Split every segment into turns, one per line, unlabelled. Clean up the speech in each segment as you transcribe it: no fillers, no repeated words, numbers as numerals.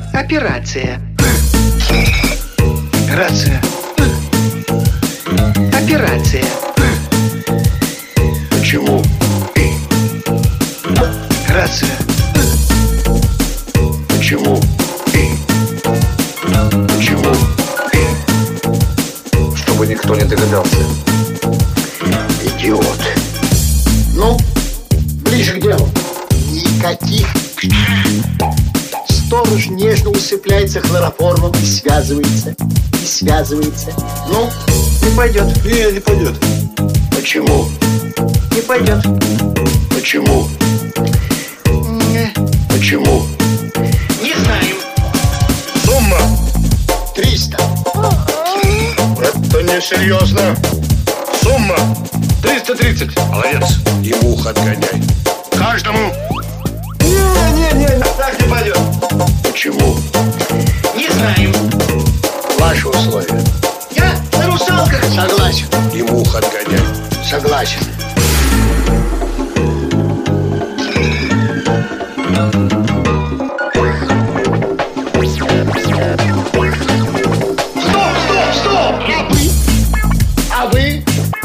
Операция.
Операция.
Операция.
Почему? Операция. Почему? Почему?
Чтобы никто не догадался.
Идиот.
Ну, ближе к делу. Никаких. Сторож нежно усыпляется хлороформом и связывается. И связывается. Ну,
Не пойдет.
Не пойдет. Почему?
Не пойдет.
Почему? Почему?
Не знаем.
Сумма
300.
Это несерьезно. Сумма 330. Молодец. И мух отгоняй. Каждому.
Не, так не пойдет.
Почему?
Не знаем.
Ваши условия.
Я на русалках.
Согласен.
И мух отгоняй.
Согласен. Стоп! А вы?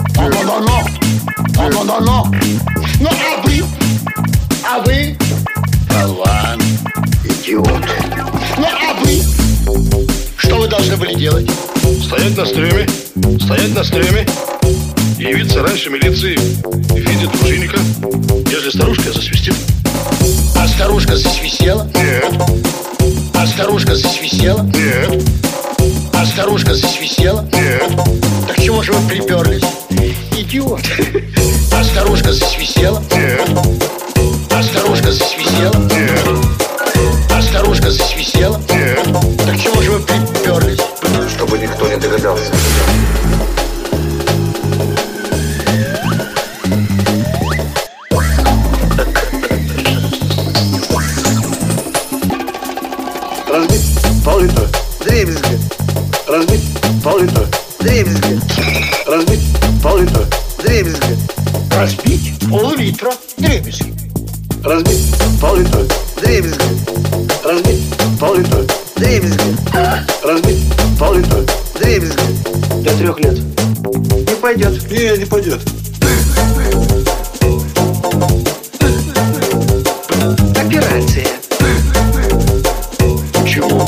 Но. Ну, а вы?
Болван. Идиот.
Ну, а вы? Что вы должны были делать?
Стоять на стреме, явиться раньше милиции в виде дружинника, если старушка засвистит.
А старушка засвистела?
Нет,
А старушка засвистела?
нет,
А старушка засвистела?
нет.
Так чего же вы приперлись? Идиот. А старушка засвистела?
Нет,
А старушка засвистела?
нет,
А старушка засвистела?
нет.
Так чего же вы приперлись?
Чтобы никто не догадался.
Разбить пол-литра.
Дребезги.
Разбить пол-литра.
Дребезги.
Разбить пол-литра.
Дребезги.
Разбить пол-литра дребезги.
Разбить пол-литра.
Дребезги.
Разбить пол-литра.
Дребезги.
Разбить пол-литра.
Дребезги.
До 3 лет.
Не пойдет.
Не пойдет.
Операция.
Почему?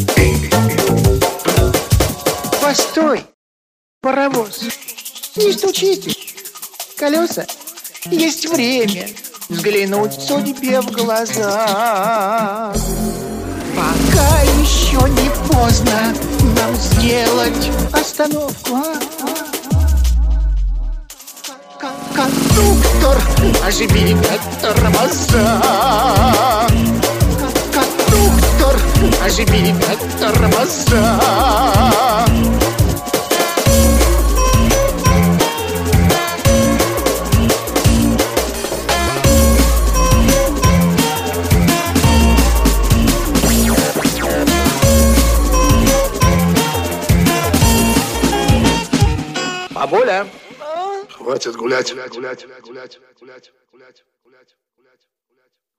Постой. Паровоз. Не стучите. Колеса. Есть время взглянуть судьбе в глаза. Пока еще не поздно нам сделать остановку. Кондуктор, оживи тормоза. Кондуктор, оживи тормоза.
Бабуля.
Хватит гулять.